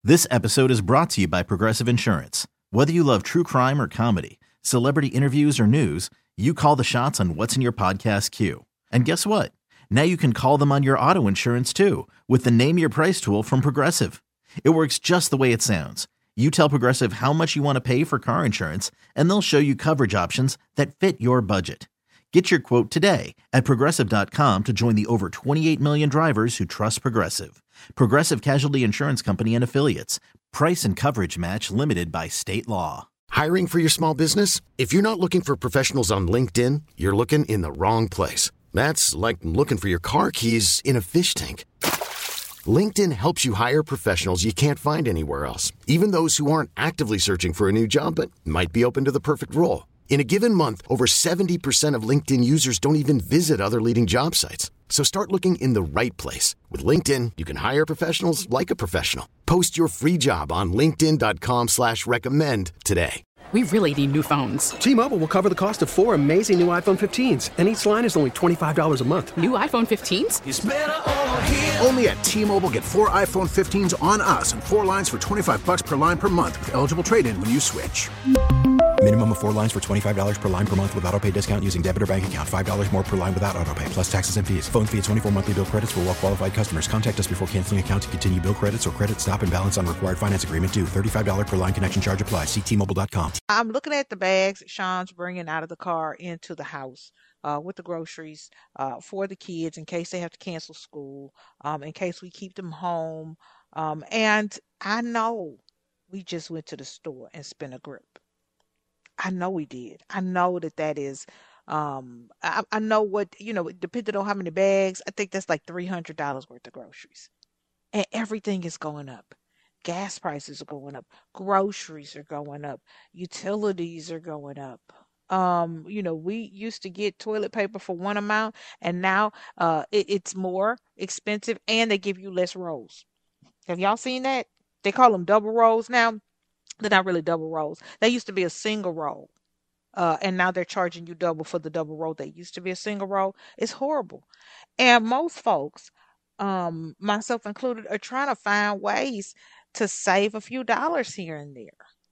This episode is brought to you by Progressive Insurance. Whether you love true crime or comedy, celebrity interviews or news, you call the shots on what's in your podcast queue. And guess what? Now you can call them on your auto insurance too with the Name Your Price tool from Progressive. It works just the way it sounds. You tell Progressive how much you want to pay for car insurance, and they'll show you coverage options that fit your budget. Get your quote today at Progressive.com to join the over 28 million drivers who trust Progressive. Progressive Casualty Insurance Company and Affiliates. Price and coverage match limited by state law. Hiring for your small business? If you're not looking for professionals on LinkedIn, you're looking in the wrong place. That's like looking for your car keys in a fish tank. LinkedIn helps you hire professionals you can't find anywhere else, even those who aren't actively searching for a new job but might be open to the perfect role. In a given month, over 70% of LinkedIn users don't even visit other leading job sites. So start looking in the right place. With LinkedIn, you can hire professionals like a professional. Post your free job on linkedin.com/recommend today. We really need new phones. T-Mobile will cover the cost of 4 amazing new iPhone 15s, and each line is only $25 a month. New iPhone 15s? It's better over here. Only at T-Mobile, get 4 iPhone 15s on us and 4 lines for $25 per line per month with eligible trade-in when you switch. Minimum of 4 lines for $25 per line per month with autopay discount using debit or bank account. $5 more per line without autopay, plus taxes and fees. Phone fee at 24 monthly bill credits for well-qualified customers. Contact us before canceling account to continue bill credits or credit stop and balance on required finance agreement due. $35 per line connection charge applies. See T-Mobile.com. I'm looking at the bags Sean's bringing out of the car into the house with the groceries for the kids in case they have to cancel school, in case we keep them home. And I know we just went to the store and spent a grip. I know we did. I know that is, I know what, depending on how many bags, I think that's like $300 worth of groceries. And everything is going up. Gas prices are going up. Groceries are going up. Utilities are going up. We used to get toilet paper for one amount, and now it's more expensive, and they give you less rolls. Have y'all seen that? They call them double rolls now. They're not really double rolls. They used to be a single roll. And now they're charging you double for the double roll. They used to be a single roll. It's horrible. And most folks, myself included, are trying to find ways to save a few dollars here and there.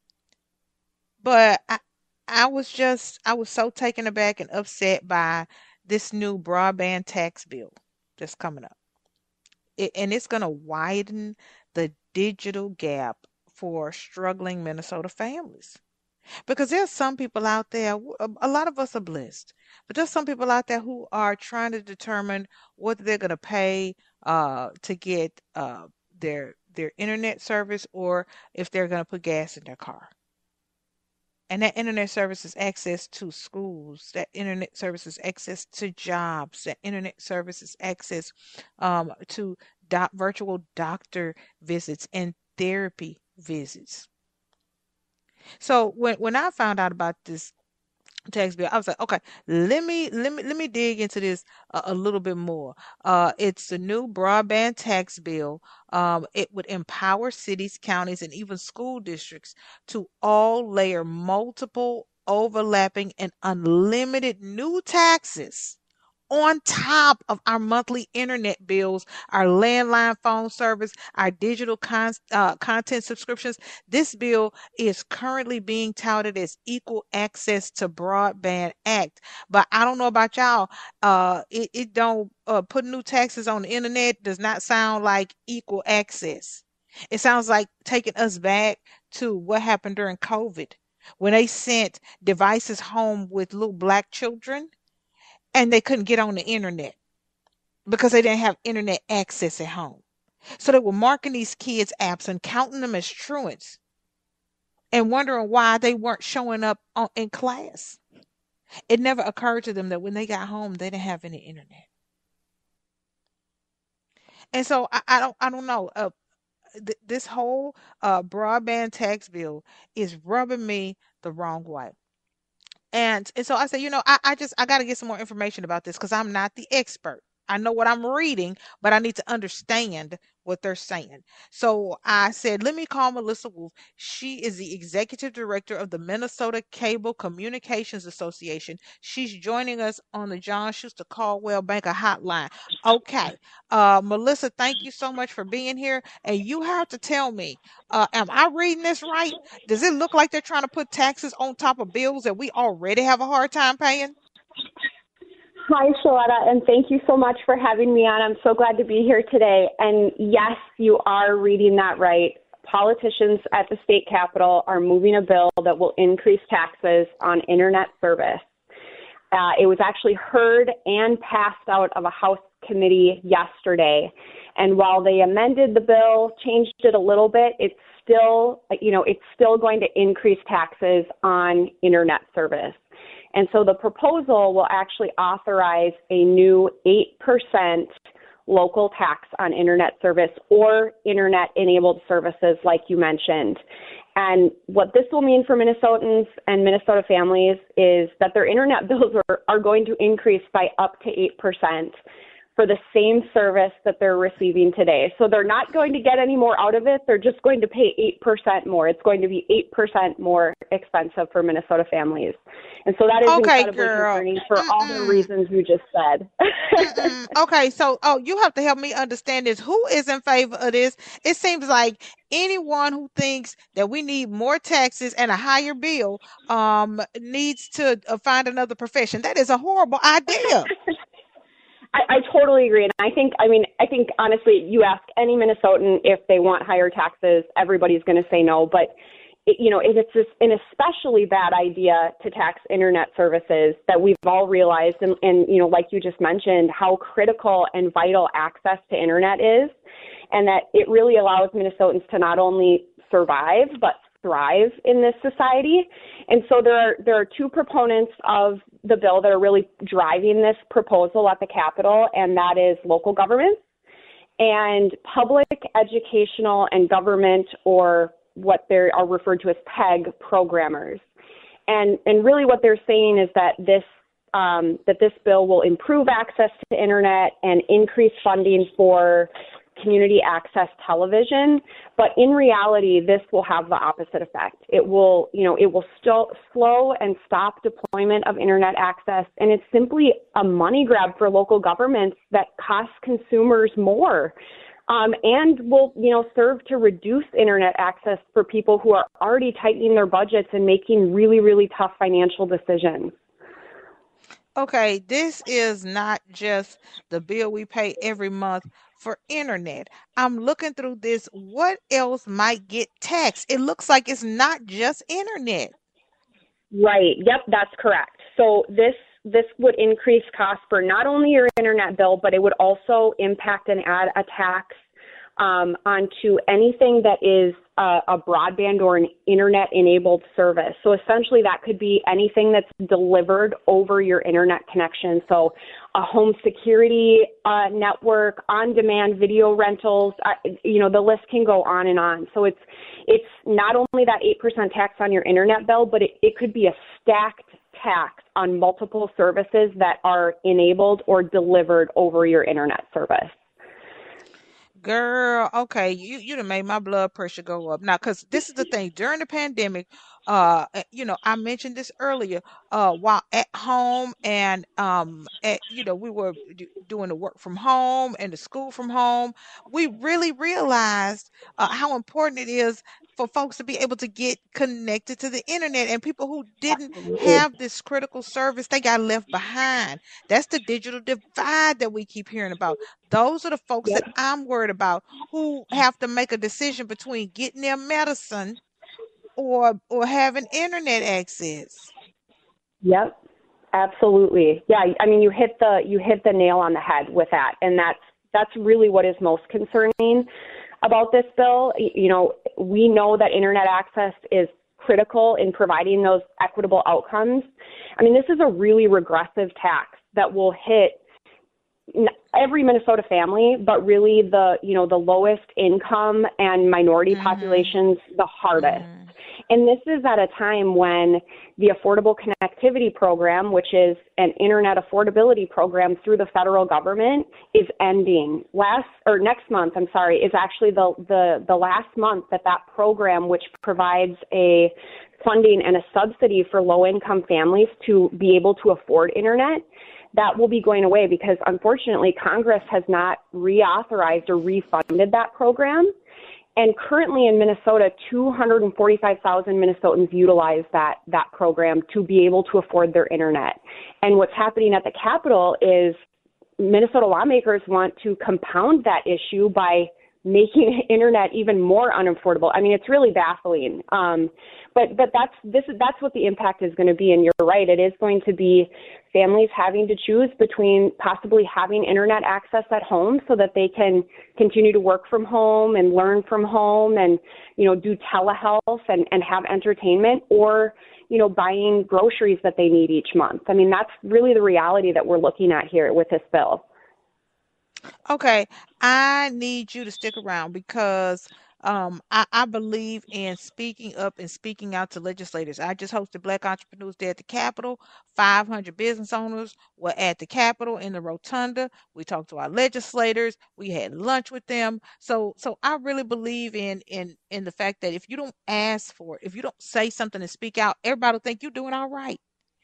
But I was so taken aback and upset by this new broadband tax bill that's coming up. And it's going to widen the digital gap for struggling Minnesota families. Because there's some people out there, a lot of us are blessed, but there's some people out there who are trying to determine whether they're going to pay to get their internet service or if they're going to put gas in their car. And that internet service is access to schools, that internet service is access to jobs, that internet service is access to virtual doctor visits and therapy visits. So when I found out about this tax bill, I was like, okay, let me dig into this a little bit more. It's the new broadband tax bill. It would empower cities, counties, and even school districts to all layer multiple, overlapping, and unlimited new taxes on top of our monthly internet bills, our landline phone service, our digital content subscriptions. This bill is currently being touted as Equal Access to Broadband Act. But I don't know about y'all. It don't put new taxes on the internet does not sound like equal access. It sounds like taking us back to what happened during COVID when they sent devices home with little black children. And they couldn't get on the internet because they didn't have internet access at home. So they were marking these kids' apps and counting them as truants and wondering why they weren't showing up in class. It never occurred to them that when they got home, they didn't have any internet. And so I don't know. This whole broadband tax bill is rubbing me the wrong way. And so I said, I got to get some more information about this because I'm not the expert. I know what I'm reading, but I need to understand what they're saying. So I said, let me call Melissa Wolf. She is the executive director of the Minnesota Cable Communications Association. She's joining us on the John Schuster Caldwell Banker Hotline. Okay, Melissa, thank you so much for being here. And you have to tell me, am I reading this right? Does it look like they're trying to put taxes on top of bills that we already have a hard time paying? Hi, Shaletta, and thank you so much for having me on. I'm so glad to be here today. And yes, you are reading that right. Politicians at the state capitol are moving a bill that will increase taxes on internet service. It was actually heard and passed out of a House committee yesterday. And while they amended the bill, changed it a little bit, it's still going to increase taxes on internet service. And so the proposal will actually authorize a new 8% local tax on internet service or internet-enabled services like you mentioned. And what this will mean for Minnesotans and Minnesota families is that their internet bills are going to increase by up to 8% for the same service that they're receiving today. So they're not going to get any more out of it. They're just going to pay 8% more. It's going to be 8% more expensive for Minnesota families. And so that is incredibly concerning for all the reasons you just said. Okay, so you have to help me understand this. Who is in favor of this? It seems like anyone who thinks that we need more taxes and a higher bill needs to find another profession. That is a horrible idea. I totally agree. And I think honestly, you ask any Minnesotan if they want higher taxes, everybody's going to say no. But, it's an especially bad idea to tax internet services that we've all realized. And like you just mentioned, how critical and vital access to internet is, and that it really allows Minnesotans to not only survive, but thrive in this society. And so there are two proponents of the bill that are really driving this proposal at the Capitol, and that is local governments and public educational and government, or what they are referred to as PEG programmers. And really what they're saying is that this bill will improve access to internet and increase funding for community access television, but in reality, this will have the opposite effect. It will still slow and stop deployment of internet access, and it's simply a money grab for local governments that costs consumers more, and will serve to reduce internet access for people who are already tightening their budgets and making really, really tough financial decisions. Okay, this is not just the bill we pay every month for internet. I'm looking through this. What else might get taxed? It looks like it's not just internet. Right. Yep, that's correct. So this would increase costs for not only your internet bill, but it would also impact and add a tax onto anything that is a broadband or an internet-enabled service. So essentially that could be anything that's delivered over your internet connection. So a home security network, on-demand video rentals, the list can go on and on. So it's not only that 8% tax on your internet bill, but it could be a stacked tax on multiple services that are enabled or delivered over your internet service. Girl, okay, you done made my blood pressure go up now, because this is the thing. During the pandemic, I mentioned this earlier, while at home and we were doing the work from home and the school from home, we really realized how important it is for folks to be able to get connected to the internet, and people who didn't have this critical service, they got left behind. That's the digital divide that we keep hearing about. Those are the folks that I'm worried about, who have to make a decision between getting their medicine or having internet access. Yep, absolutely. Yeah, I mean, you hit the nail on the head with that, and that's really what is most concerning about this bill. We know that internet access is critical in providing those equitable outcomes. I mean, this is a really regressive tax that will hit every Minnesota family, but really the lowest income and minority populations the hardest. And this is at a time when the Affordable Connectivity Program, which is an internet affordability program through the federal government, is ending. Next month, is actually the last month that program, which provides a funding and a subsidy for low-income families to be able to afford internet, that will be going away because, unfortunately, Congress has not reauthorized or refunded that program. And currently in Minnesota, 245,000 Minnesotans utilize that program to be able to afford their internet. And what's happening at the Capitol is Minnesota lawmakers want to compound that issue by making internet even more unaffordable. I mean, it's really baffling. But that's what the impact is going to be. And you're right, it is going to be families having to choose between possibly having internet access at home so that they can continue to work from home and learn from home and, do telehealth and have entertainment, or, buying groceries that they need each month. I mean, that's really the reality that we're looking at here with this bill. Okay, I need you to stick around because I believe in speaking up and speaking out to legislators. I just hosted Black Entrepreneurs Day at the Capitol. 500 business owners were at the Capitol in the rotunda. We talked to our legislators. We had lunch with them. So I really believe in the fact that if you don't ask for it, if you don't say something and speak out, everybody will think you're doing all right.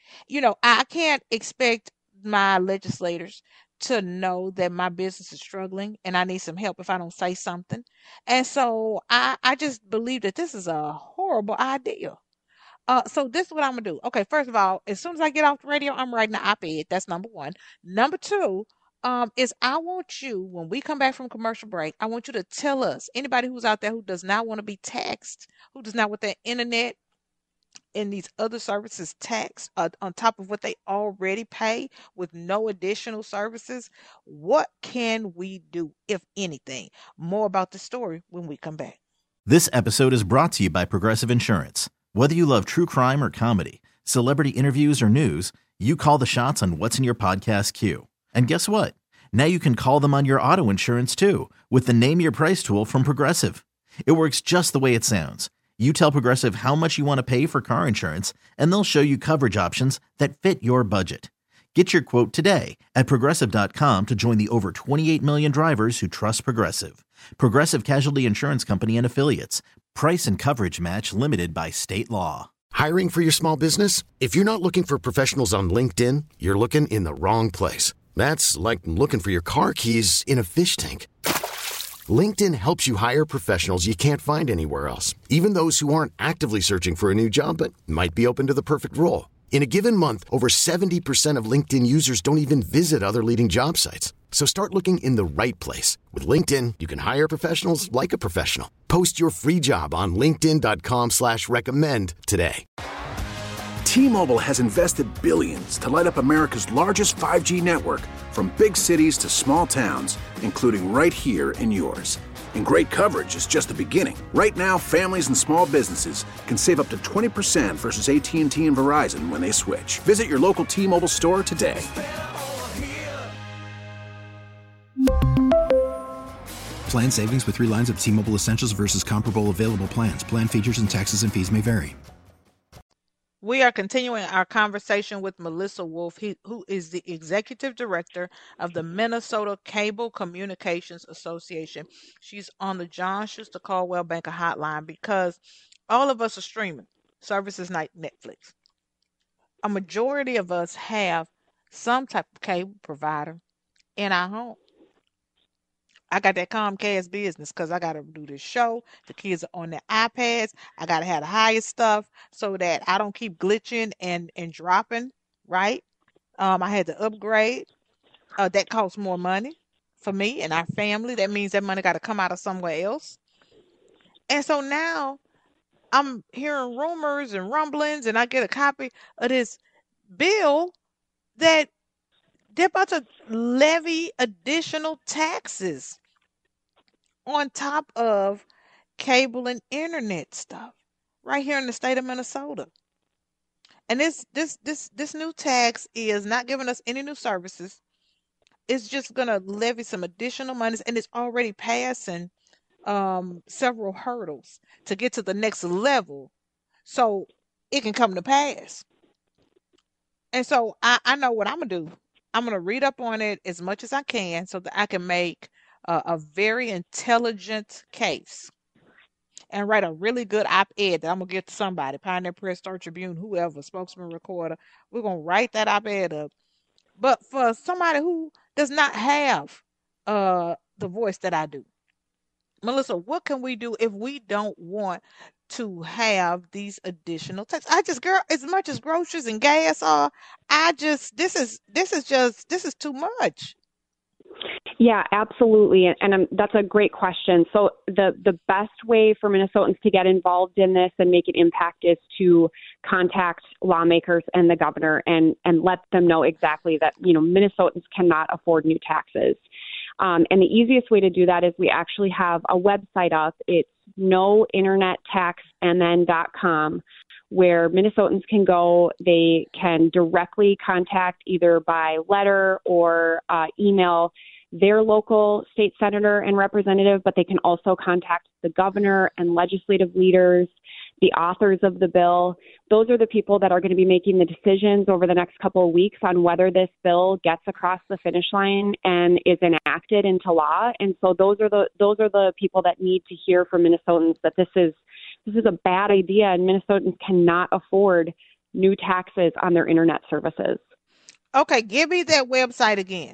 I can't expect my legislators to know that my business is struggling and I need some help if I don't say something. And so I just believe that this is a horrible idea. So this is what I'm gonna do. Okay, first of all, as soon as I get off the radio, I'm writing an op-ed. That's number one. Number two, is I want you, when we come back from commercial break, I want you to tell us, anybody who's out there who does not want to be taxed, who does not want their internet and these other services taxed on top of what they already pay with no additional services, what can we do, if anything? More about the story when we come back. This episode is brought to you by Progressive Insurance. Whether you love true crime or comedy, celebrity interviews or news, you call the shots on what's in your podcast queue. And guess what? Now you can call them on your auto insurance too with the Name Your Price tool from Progressive. It works just the way it sounds. You tell Progressive how much you want to pay for car insurance, and they'll show you coverage options that fit your budget. Get your quote today at Progressive.com to join the over 28 million drivers who trust Progressive. Progressive Casualty Insurance Company and Affiliates. Price and coverage match limited by state law. Hiring for your small business? If you're not looking for professionals on LinkedIn, you're looking in the wrong place. That's like looking for your car keys in a fish tank. LinkedIn helps you hire professionals you can't find anywhere else, even those who aren't actively searching for a new job but might be open to the perfect role. In a given month, over 70% of LinkedIn users don't even visit other leading job sites. So start looking in the right place. With LinkedIn, you can hire professionals like a professional. Post your free job on linkedin.com/recommend today. T-Mobile has invested billions to light up America's largest 5G network, from big cities to small towns, including right here in yours. And great coverage is just the beginning. Right now, families and small businesses can save up to 20% versus AT&T and Verizon when they switch. Visit your local T-Mobile store today. Plan savings with 3 lines of T-Mobile Essentials versus comparable available plans. Plan features and taxes and fees may vary. We are continuing our conversation with Melissa Wolf, who is the executive director of the Minnesota Cable Communications Association. She's on the John Schuster Coldwell Banker hotline because all of us are streaming services like Netflix. A majority of us have some type of cable provider in our home. I got that Comcast business because I got to do this show. The kids are on their iPads. I got to have the highest stuff so that I don't keep glitching and dropping, right? I had to upgrade. That costs more money for me and our family. That means that money got to come out of somewhere else. And so now I'm hearing rumors and rumblings, and I get a copy of this bill that they're about to levy additional taxes on top of cable and internet stuff right here in the state of Minnesota. And this new tax is not giving us any new services. It's just going to levy some additional monies, and it's already passing several hurdles to get to the next level so it can come to pass. And so I know what I'm gonna do. I'm gonna read up on it as much as I can so that I can make a very intelligent case and write a really good op-ed that I'm gonna get to somebody, Pioneer Press, Star Tribune, whoever, spokesman, recorder. We're gonna write that op-ed up. But for somebody who does not have the voice that I do, Melissa, what can we do if we don't want to have these additional taxes? I just, girl, as much as groceries and gas are, I just this is too much. Yeah, absolutely. And that's a great question. So the best way for Minnesotans to get involved in this and make an impact is to contact lawmakers and the governor and let them know exactly that, Minnesotans cannot afford new taxes. And the easiest way to do that is we actually have a website up. It's nointernettaxmn.com, where Minnesotans can go. They can directly contact either by letter or email their local state senator and representative, but they can also contact the governor and legislative leaders, the authors of the bill. Those are the people that are going to be making the decisions over the next couple of weeks on whether this bill gets across the finish line and is enacted into law. And so those are the people that need to hear from Minnesotans that this is a bad idea and Minnesotans cannot afford new taxes on their internet services. Okay, give me that website again.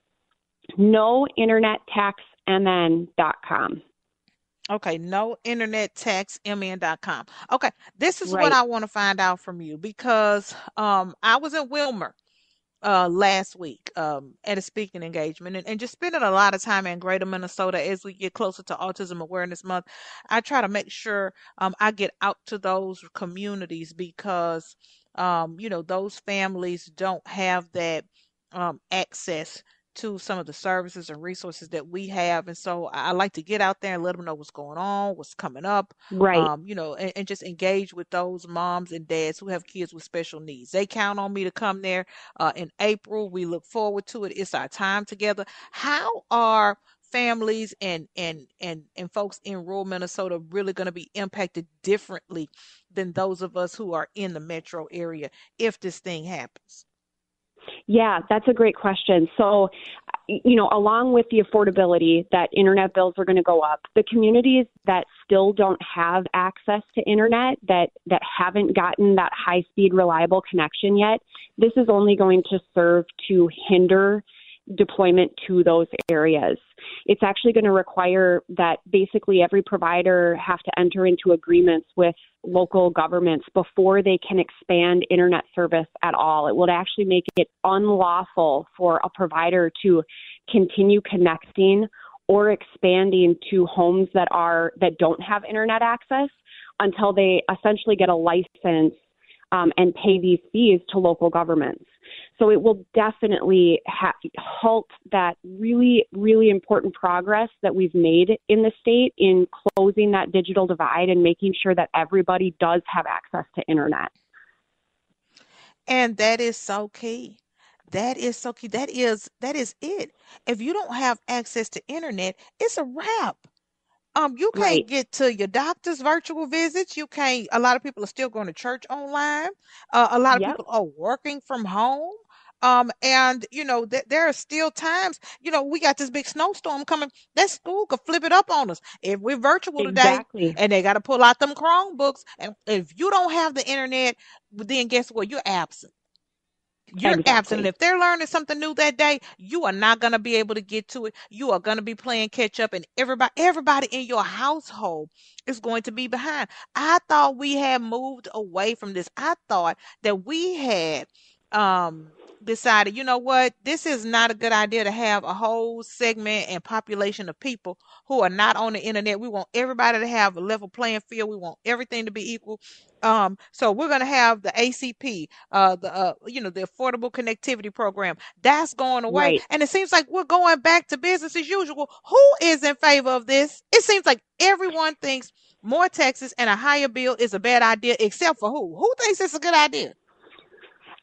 nointernettaxmn.com. Okay, nointernettaxmn.com. Okay, this is Right. what I want to find out from you because I was in Wilmer last week at a speaking engagement and just spending a lot of time in greater Minnesota as we get closer to Autism Awareness Month. I try to make sure I get out to those communities because those families don't have that access to some of the services and resources that we have. And so I like to get out there and let them know what's going on, what's coming up, Right. and just engage with those moms and dads who have kids with special needs. They count on me to come there in April. We look forward to it. It's our time together. How are families and folks in rural Minnesota really going to be impacted differently than those of us who are in the metro area if this thing happens? Yeah, that's a great question. So, along with the affordability that internet bills are going to go up, the communities that still don't have access to internet, that haven't gotten that high-speed, reliable connection yet, this is only going to serve to hinder deployment to those areas. It's actually going to require that basically every provider have to enter into agreements with local governments before they can expand internet service at all. It would actually make it unlawful for a provider to continue connecting or expanding to homes that don't have internet access until they essentially get a license and pay these fees to local governments. So it will definitely halt that really, really important progress that we've made in the state in closing that digital divide and making sure that everybody does have access to internet. And that is so key. That is so key. That is it. If you don't have access to internet, it's a wrap. You can't Right. get to your doctor's virtual visits. You can't. A lot of people are still going to church online. A lot of Yep. people are working from home. And there are still times. We got this big snowstorm coming. That school could flip it up on us if we're virtual today, Exactly. and they got to pull out them Chromebooks. And if you don't have the internet, then guess what? You're absent. You're absent. And Exactly. if they're learning something new that day, you are not going to be able to get to it. You are going to be playing catch up, and everybody in your household is going to be behind. I thought we had moved away from this. I thought that we had decided, you know what, this is not a good idea to have a whole segment and population of people who are not on the internet. We want everybody to have a level playing field. We want everything to be equal. So we're going to have the ACP, the Affordable Connectivity Program. That's going away. Right. And it seems like we're going back to business as usual. Who is in favor of this? It seems like everyone thinks more taxes and a higher bill is a bad idea, except for who? Who thinks it's a good idea?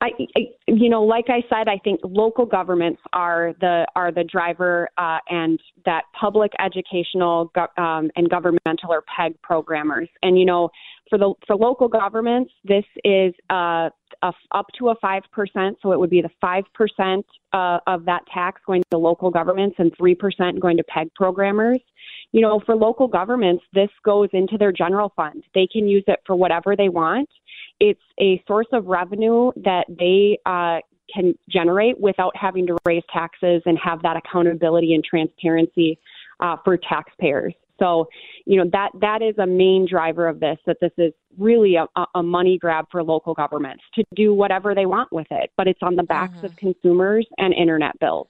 Like I said, I think local governments are the driver, and that public educational and governmental or PEG programmers. And for local governments, this is up to a 5%. So it would be the 5% of that tax going to local governments and 3% going to PEG programmers. For local governments, this goes into their general fund. They can use it for whatever they want. It's a source of revenue that they can generate without having to raise taxes and have that accountability and transparency for taxpayers. So, that is a main driver of this, that this is really a money grab for local governments to do whatever they want with it. But it's on the backs of consumers and internet bills.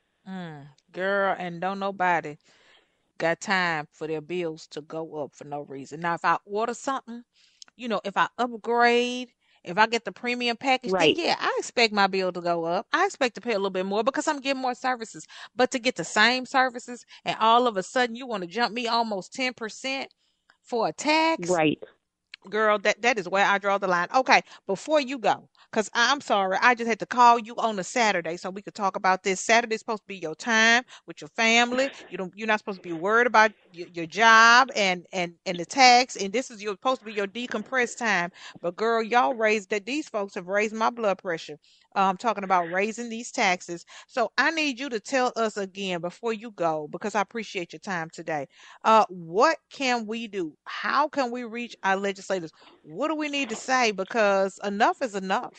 Girl, and don't nobody got time for their bills to go up for no reason. Now, if I order something, if I upgrade, if I get the premium package, right, then I expect my bill to go up. I expect to pay a little bit more because I'm getting more services. But to get the same services and all of a sudden you want to jump me almost 10% for a tax? Right. Girl, that is where I draw the line. Okay, before you go, because I'm sorry, I just had to call you on a Saturday so we could talk about this. Saturday's supposed to be your time with your family. You're not supposed to be worried about your job and the tax, and this is supposed to be your decompressed time. But girl, these folks have raised my blood pressure. Talking about raising these taxes. So I need you to tell us again before you go, because I appreciate your time today. What can we do? How can we reach our legislators? What do we need to say? Because enough is enough.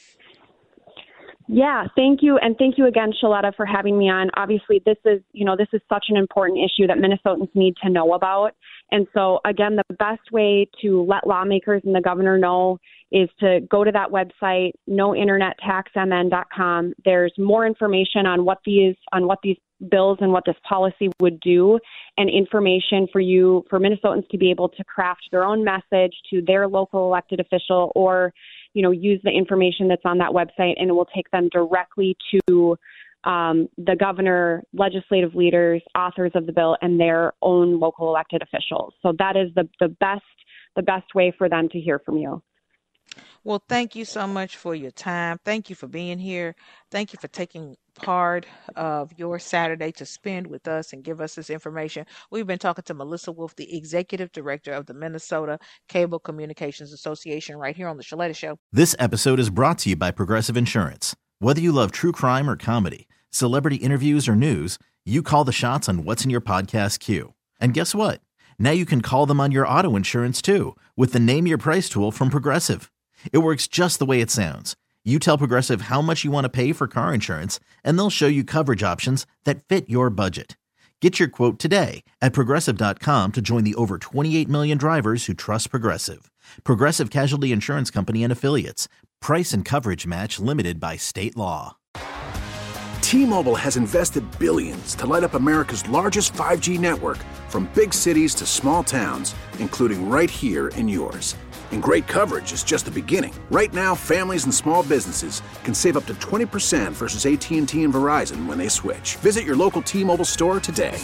Yeah, thank you. And thank you again, Shaletta, for having me on. Obviously, this is such an important issue that Minnesotans need to know about. And so, again, the best way to let lawmakers and the governor know is to go to that website, nointernettaxmn.com. There's more information on what these bills and what this policy would do, and information for Minnesotans to be able to craft their own message to their local elected official, or use the information that's on that website, and it will take them directly to the governor, legislative leaders, authors of the bill, and their own local elected officials. So that is the best way for them to hear from you. Well, thank you so much for your time. Thank you for being here. Thank you for taking part of your Saturday to spend with us and give us this information. We've been talking to Melissa Wolf, the Executive Director of the Minnesota Cable Communications Association, right here on The Shaletta Show. This episode is brought to you by Progressive Insurance. Whether you love true crime or comedy, celebrity interviews or news, you call the shots on what's in your podcast queue. And guess what? Now you can call them on your auto insurance too, with the Name Your Price tool from Progressive. It works just the way it sounds. You tell Progressive how much you want to pay for car insurance, and they'll show you coverage options that fit your budget. Get your quote today at Progressive.com to join the over 28 million drivers who trust Progressive. Progressive Casualty Insurance Company and Affiliates. Price and coverage match limited by state law. T-Mobile has invested billions to light up America's largest 5G network, from big cities to small towns, including right here in yours. And great coverage is just the beginning. Right now, families and small businesses can save up to 20% versus AT&T and Verizon when they switch. Visit your local T-Mobile store today.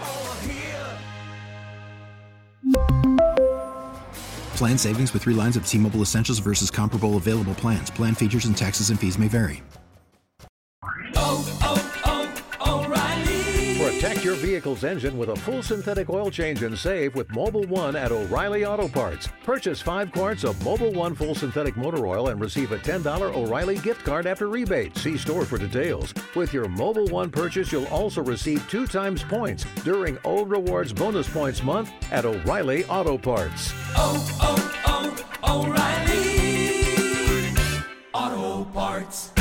Plan savings with 3 lines of T-Mobile Essentials versus comparable available plans. Plan features and taxes and fees may vary. Protect your vehicle's engine with a full synthetic oil change and save with Mobil 1 at O'Reilly Auto Parts. Purchase 5 quarts of Mobil 1 full synthetic motor oil and receive a $10 O'Reilly gift card after rebate. See store for details. With your Mobil 1 purchase, you'll also receive 2 times points during O Rewards Bonus Points Month at O'Reilly Auto Parts. O'Reilly Auto Parts.